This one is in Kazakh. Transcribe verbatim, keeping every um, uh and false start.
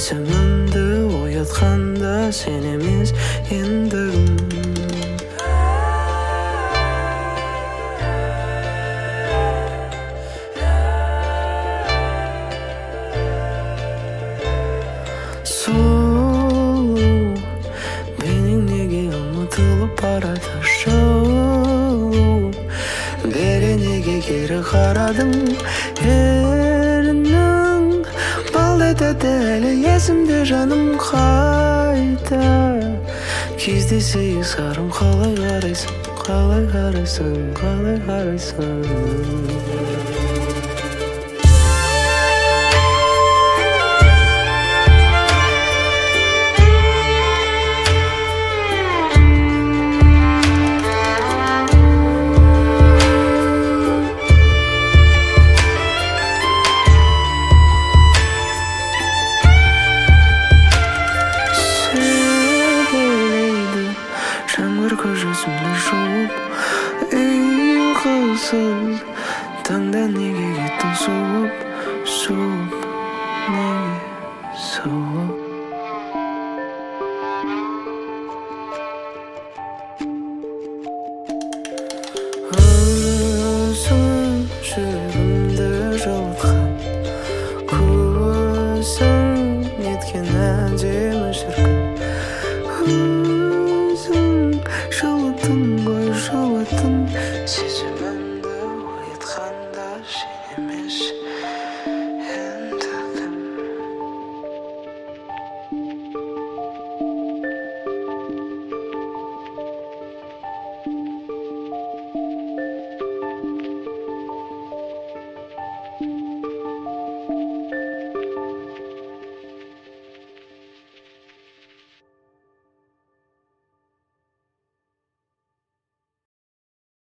сезімімді оятқанда сен емес ендігім. Сұлу бейнең неге ұмытылып барады, жылу бері неге кері қарадың, ерінің балдетеді әлі есімде жаным қайта. Кездесейік сарым, қалай қарайсың, қалай қарайсың, қалай қарайсың. Жаңбыр көз жүзімді жуып, ұйқысыз таңда неге кеттің суып, суып, неге суып. Өзің жүрегімді жылытқан, көзің неткен әдемі шіркін. Жылытын ғой жылытын, сезімімді оятқанда сен емес